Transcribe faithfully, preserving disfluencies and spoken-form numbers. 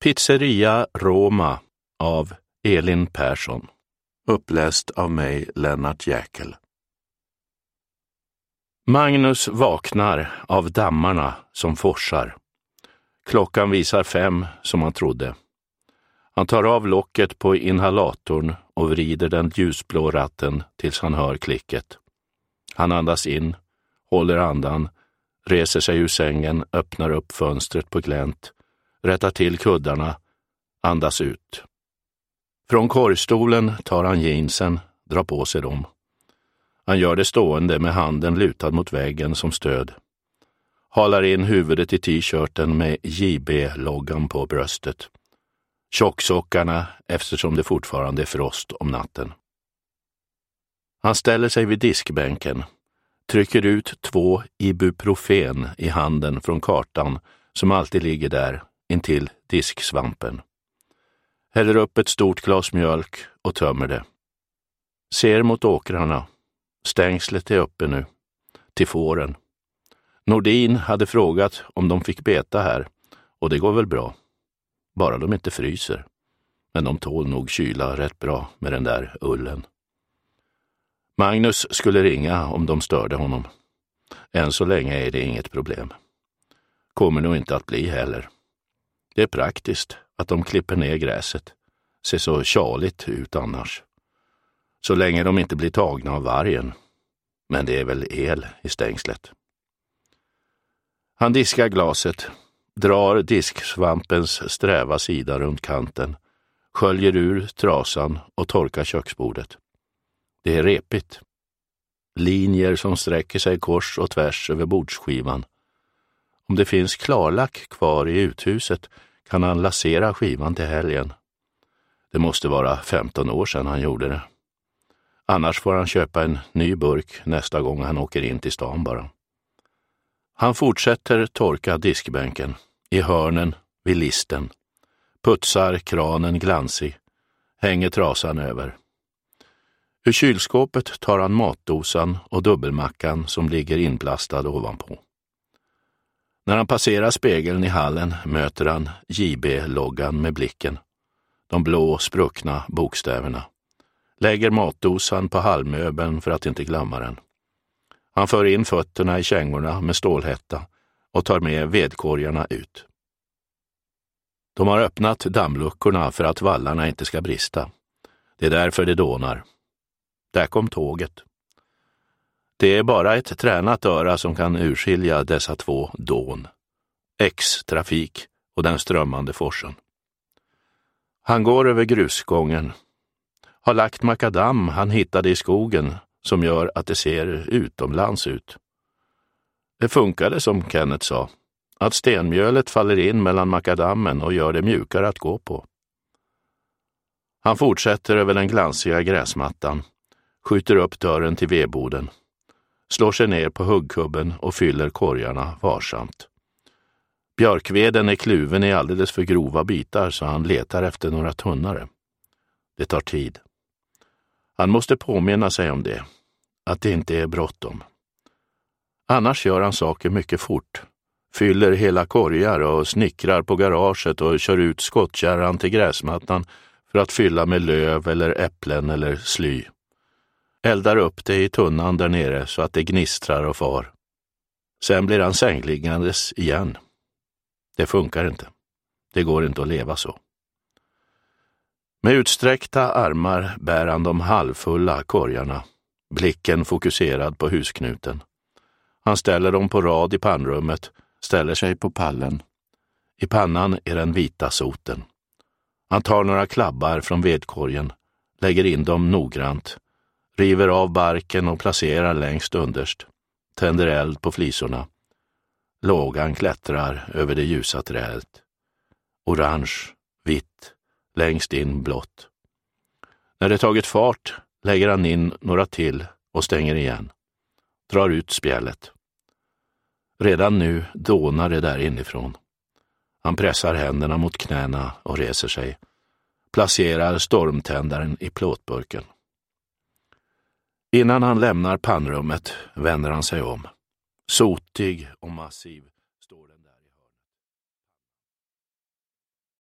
Pizzeria Roma av Elin Persson. Uppläst av mig, Lennart Jäkel. Magnus vaknar av dammarna som forsar. Klockan visar fem som han trodde. Han tar av locket på inhalatorn och vrider den ljusblå ratten tills han hör klicket. Han andas in, håller andan, reser sig ur sängen, öppnar upp fönstret på glänt, rättar till kuddarna, andas ut. Från korgstolen tar han jeansen, drar på sig dem. Han gör det stående med handen lutad mot väggen som stöd. Halar in huvudet i t-shirten med J B-loggan på bröstet. Tjocksockarna eftersom det fortfarande är frost om natten. Han ställer sig vid diskbänken, trycker ut två ibuprofen i handen från kartan som alltid ligger där intill disksvampen. Häller upp ett stort glas mjölk och tömmer det. Ser mot åkrarna. Stängslet är uppe nu. Till fåren. Nordin hade frågat om de fick beta här, och det går väl bra. Bara de inte fryser. Men de tål nog kyla rätt bra med den där ullen. Magnus skulle ringa om de störde honom. Än så länge är det inget problem. Kommer nog inte att bli heller. Det är praktiskt att de klipper ner gräset. Ser så tjaligt ut annars. Så länge de inte blir tagna av vargen. Men det är väl el i stängslet. Han diskar glaset, drar disksvampens sträva sida runt kanten, sköljer ur trasan och torkar köksbordet. Det är repigt. Linjer som sträcker sig kors och tvärs över bordsskivan. Om det finns klarlack kvar i uthuset kan han lasera skivan till helgen. Det måste vara femton år sedan han gjorde det. Annars får han köpa en ny burk nästa gång han åker in till stan bara. Han fortsätter torka diskbänken, i hörnen, vid listen. Putsar kranen glansig, hänger trasan över. Ur kylskåpet tar han matdosan och dubbelmackan som ligger inplastad ovanpå. När han passerar spegeln i hallen möter han J B-loggan med blicken. De blå spruckna bokstäverna. Lägger matdosan på halvmöbeln för att inte glömma den. Han för in fötterna i kängorna med stålhätta och tar med vedkorgarna ut. De har öppnat dammluckorna för att vallarna inte ska brista. Det är därför det dånar. Där kom tåget. Det är bara ett tränat öra som kan urskilja dessa två dån. X-trafik och den strömmande forsen. Han går över grusgången. Har lagt makadam han hittade i skogen som gör att det ser utomlands ut. Det funkade som Kenneth sa. Att stenmjölet faller in mellan makadammen och gör det mjukare att gå på. Han fortsätter över den glansiga gräsmattan. Skjuter upp dörren till vedboden. Slår sig ner på huggkubben och fyller korgarna varsamt. Björkveden är kluven i alldeles för grova bitar så han letar efter några tunnare. Det tar tid. Han måste påminna sig om det. Att det inte är bråttom. Annars gör han saker mycket fort. Fyller hela korgar och snickrar på garaget och kör ut skottkärran till gräsmattan för att fylla med löv eller äpplen eller sly. Eldar upp det i tunnan där nere så att det gnistrar och far. Sen blir han sängliggandes igen. Det funkar inte. Det går inte att leva så. Med utsträckta armar bär han de halvfulla korgarna. Blicken fokuserad på husknuten. Han ställer dem på rad i pannrummet, ställer sig på pallen. I pannan är den vita soten. Han tar några klabbar från vedkorgen, lägger in dem noggrant, river av barken och placerar längst underst, tänder eld på flisorna. Lågan klättrar över det ljusa trädet. Orange, vitt, längst in blått. När det tagit fart lägger han in några till och stänger igen. Drar ut spjället. Redan nu dånar det där inifrån. Han pressar händerna mot knäna och reser sig. Placerar stormtändaren i plåtburken. Innan han lämnar pannrummet vänder han sig om. Sotig och massiv